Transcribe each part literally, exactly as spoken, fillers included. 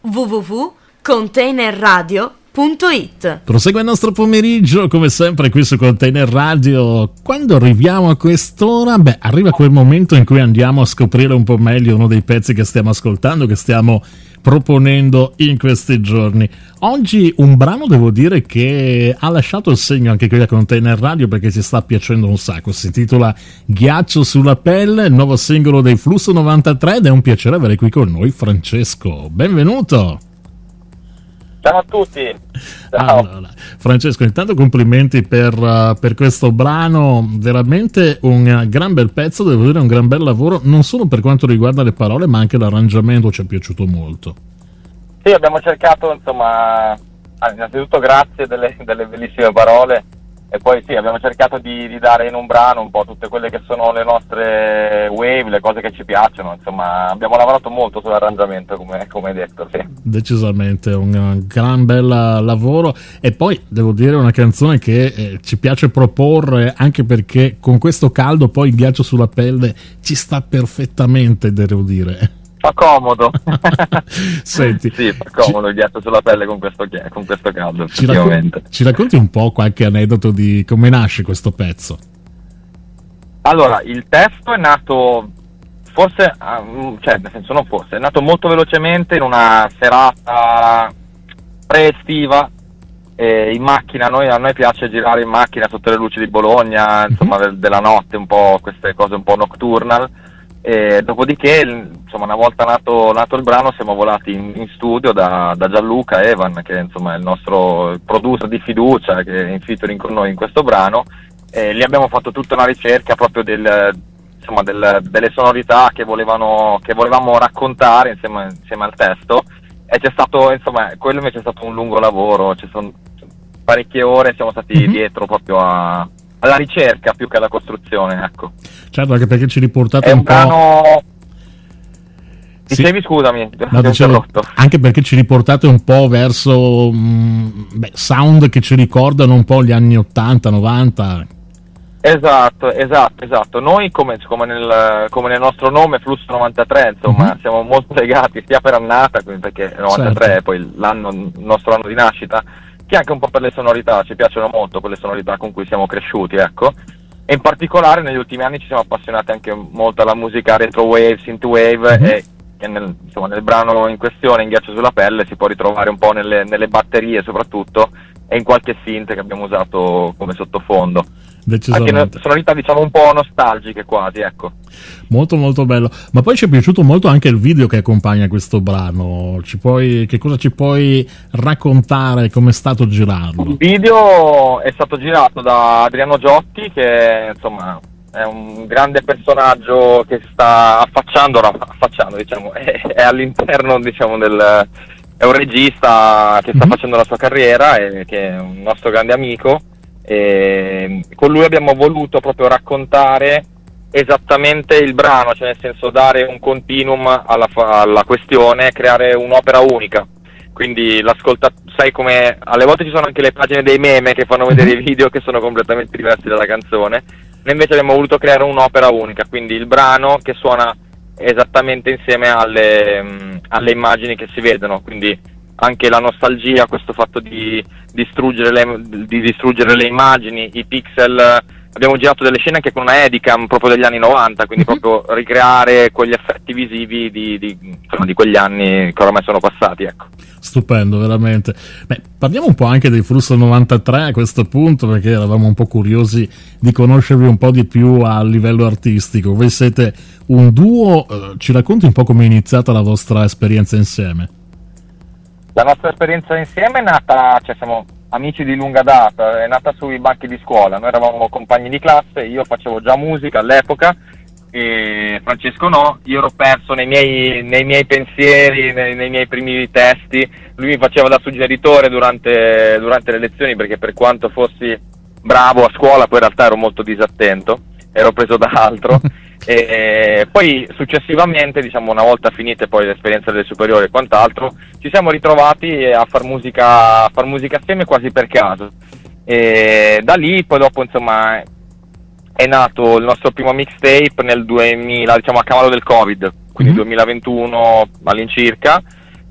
w w w punto container radio punto it. Prosegue il nostro pomeriggio come sempre qui su Container Radio. Quando arriviamo a quest'ora, beh, arriva quel momento in cui andiamo a scoprire un po' meglio uno dei pezzi che stiamo ascoltando, che stiamo proponendo in questi giorni. Oggi un brano, devo dire, che ha lasciato il segno anche qui a Container Radio perché ci sta piacendo un sacco. Si intitola Ghiaccio sulla pelle, il nuovo singolo dei Flusso novantatré, ed è un piacere avere qui con noi Francesco. Benvenuto! Ciao a tutti. Ciao. Allora, Francesco, intanto complimenti per, uh, per questo brano, veramente un uh, gran bel pezzo, devo dire un gran bel lavoro, non solo per quanto riguarda le parole ma anche l'arrangiamento ci è piaciuto molto. Sì, abbiamo cercato, insomma, innanzitutto grazie delle, delle bellissime parole, e poi sì, abbiamo cercato di, di dare in un brano un po' tutte quelle che sono le nostre wave, le cose che ci piacciono, insomma abbiamo lavorato molto sull'arrangiamento, come, come hai detto, sì. Decisamente un gran bel lavoro, e poi devo dire una canzone che eh, ci piace proporre anche perché con questo caldo poi il ghiaccio sulla pelle ci sta perfettamente, devo dire. Fa comodo. Senti, sì, fa comodo ci... il ghiaccio sulla pelle con questo, con questo caldo, ci effettivamente. Raccon- ci racconti un po' qualche aneddoto di come nasce questo pezzo? Allora, il testo è nato forse, cioè nel senso non forse, è nato molto velocemente in una serata pre-estiva, eh, in macchina. Noi, a noi piace girare in macchina sotto le luci di Bologna, insomma del, della notte, un po' queste cose un po' nocturnal. E dopodiché, insomma, una volta nato, nato il brano, siamo volati in, in studio da, da Gianluca Evan, che insomma è il nostro producer di fiducia, che è in featuring con noi in questo brano, e lì abbiamo fatto tutta una ricerca proprio del, insomma, del, delle sonorità che volevano, che volevamo raccontare insieme, insieme al testo, e c'è stato, insomma, quello invece è stato un lungo lavoro, ci sono parecchie ore, siamo stati mm-hmm. dietro proprio a... alla ricerca più che alla costruzione, ecco. Certo, anche perché ci riportate è un, un brano... po'... Dicevi, sì. Scusami, no, dicevo, anche perché ci riportate un po' verso mh, beh, sound che ci ricordano un po' gli anni ottanta novanta. Esatto, esatto, esatto. Noi come, come, nel, come nel nostro nome Flusso novantatré, insomma, mm-hmm. siamo molto legati sia per annata, perché novantatré certo. è poi l'anno, il nostro anno di nascita, che anche un po' per le sonorità. Ci piacciono molto quelle sonorità con cui siamo cresciuti, ecco. E in particolare negli ultimi anni ci siamo appassionati anche molto alla musica retro wave, synthwave, mm-hmm. e che nel, insomma, nel brano in questione, In ghiaccio sulla pelle, si può ritrovare un po' nelle, nelle batterie soprattutto, e in qualche synth che abbiamo usato come sottofondo. Anche sonorità, diciamo, un po' nostalgiche quasi, ecco. Molto molto bello. Ma poi ci è piaciuto molto anche il video che accompagna questo brano. Ci puoi, che cosa ci puoi raccontare, come è stato girarlo? Il video è stato girato da Adriano Giotti, che insomma è un grande personaggio che sta affacciando, affacciando diciamo, è, è all'interno, diciamo, del... è un regista che sta mm-hmm. facendo la sua carriera e che è un nostro grande amico. E con lui abbiamo voluto proprio raccontare esattamente il brano, cioè nel senso dare un continuum alla, alla questione, creare un'opera unica. Quindi l'ascolta, sai come alle volte ci sono anche le pagine dei meme che fanno vedere i video che sono completamente diversi dalla canzone, noi invece abbiamo voluto creare un'opera unica, quindi il brano che suona esattamente insieme alle, alle immagini che si vedono, quindi anche la nostalgia, questo fatto di distruggere le, di distruggere le immagini, i pixel. Abbiamo girato delle scene anche con una Edicam proprio degli anni novanta, quindi mm-hmm. proprio ricreare quegli effetti visivi di, di, insomma, di quegli anni che ormai sono passati, ecco. Stupendo, veramente. Beh, parliamo un po' anche dei Flusso novantatré a questo punto, perché eravamo un po' curiosi di conoscervi un po' di più a livello artistico. Voi siete un duo, eh, ci racconti un po' come è iniziata la vostra esperienza insieme? La nostra esperienza insieme è nata, cioè siamo amici di lunga data, è nata sui banchi di scuola. Noi eravamo compagni di classe, io facevo già musica all'epoca e Francesco no, io ero perso nei miei, nei miei pensieri, nei, nei miei primi testi. Lui mi faceva da suggeritore durante, durante le lezioni, perché per quanto fossi bravo a scuola poi in realtà ero molto disattento, ero preso da altro. E poi successivamente, diciamo, una volta finite poi l'esperienza delle superiori e quant'altro, ci siamo ritrovati a far musica a far musica assieme quasi per caso, e da lì poi dopo insomma è nato il nostro primo mixtape nel duemila, diciamo a cavallo del Covid, quindi mm-hmm. duemilaventuno all'incirca,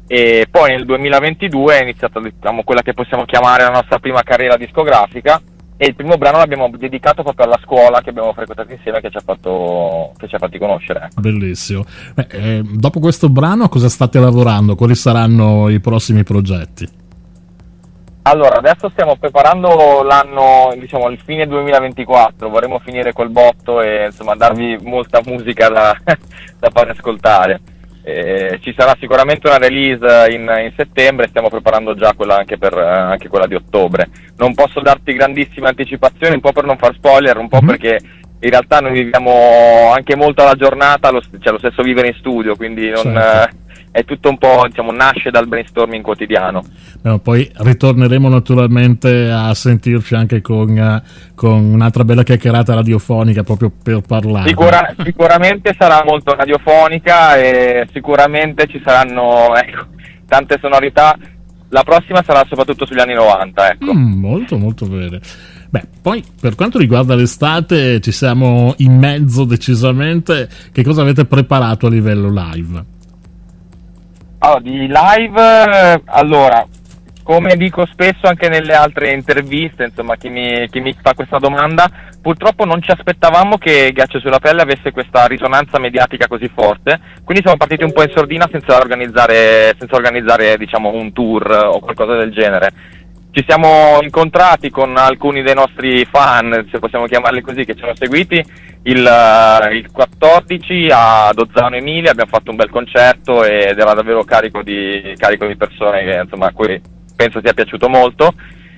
e poi nel duemilaventidue è iniziata, diciamo, quella che possiamo chiamare la nostra prima carriera discografica, e il primo brano l'abbiamo dedicato proprio alla scuola che abbiamo frequentato insieme, che ci ha fatto che ci ha fatti conoscere, ecco. Bellissimo. Beh, eh, dopo questo brano cosa state lavorando? Quali saranno i prossimi progetti? Allora, adesso stiamo preparando l'anno, diciamo il fine duemilaventiquattro, vorremmo finire col botto e insomma darvi molta musica da, da fare ascoltare. Eh, ci sarà sicuramente una release in, in settembre, stiamo preparando già quella anche per eh, anche quella di ottobre. Non posso darti grandissime anticipazioni, un po' per non far spoiler, un po' mm-hmm. perché in realtà noi viviamo anche molto alla giornata, lo, cioè lo stesso vivere in studio, quindi non, certo. eh, è tutto un po', diciamo, nasce dal brainstorming quotidiano. No, poi ritorneremo naturalmente a sentirci anche con, uh, con un'altra bella chiacchierata radiofonica proprio per parlare. Sicura, sicuramente sarà molto radiofonica e sicuramente ci saranno, ecco, tante sonorità. La prossima sarà soprattutto sugli anni novanta, ecco. Mm, molto molto bene. Beh, poi per quanto riguarda l'estate ci siamo in mezzo decisamente. Che cosa avete preparato a livello live? Allora, di live, allora, come dico spesso anche nelle altre interviste, insomma, chi mi, chi mi fa questa domanda, purtroppo non ci aspettavamo che Ghiaccio sulla pelle avesse questa risonanza mediatica così forte, quindi siamo partiti un po' in sordina senza organizzare, senza organizzare, diciamo, un tour o qualcosa del genere. Ci siamo incontrati con alcuni dei nostri fan, se possiamo chiamarli così, che ci hanno seguiti il, il quattordici a Dozzano Emilia, abbiamo fatto un bel concerto ed era davvero carico di, carico di persone che, insomma, a cui penso sia piaciuto molto.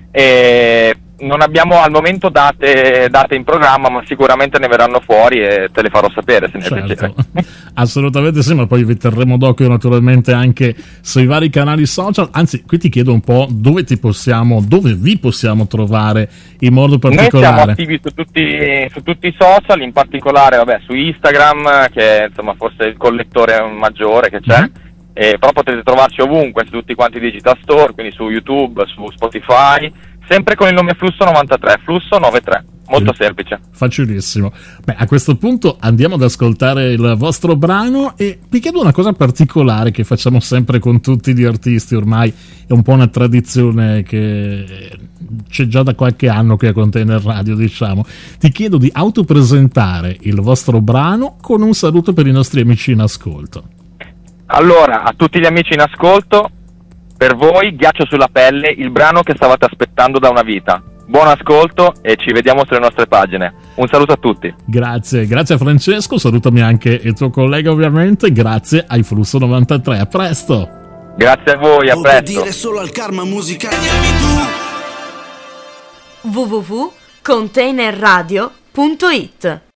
E non abbiamo al momento date, date in programma, ma sicuramente ne verranno fuori e te le farò sapere se ne certo. piacere. Assolutamente sì, ma poi vi terremo d'occhio naturalmente anche sui vari canali social. Anzi, qui ti chiedo un po' dove ti possiamo, dove vi possiamo trovare in modo particolare. Noi siamo attivi su tutti, su tutti i social, in particolare vabbè, su Instagram, che è, insomma, forse il collettore maggiore che c'è. Mm-hmm. E però potete trovarci ovunque, su tutti quanti i digital store, quindi su YouTube, su Spotify, sempre con il nome Flusso novantatré, Flusso novantatré, molto sì. Semplice. Facilissimo. Beh, a questo punto andiamo ad ascoltare il vostro brano e vi chiedo una cosa particolare che facciamo sempre con tutti gli artisti, ormai è un po' una tradizione che c'è già da qualche anno qui a Container Radio, diciamo. Ti chiedo di autopresentare il vostro brano con un saluto per i nostri amici in ascolto. Allora, a tutti gli amici in ascolto, per voi Ghiaccio sulla pelle, il brano che stavate aspettando da una vita. Buon ascolto e ci vediamo sulle nostre pagine. Un saluto a tutti. Grazie, grazie a Francesco, salutami anche il tuo collega ovviamente, grazie ai Flusso novantatré, a presto. Grazie a voi, a presto. Dire solo al karma musicale. w w w punto container radio punto it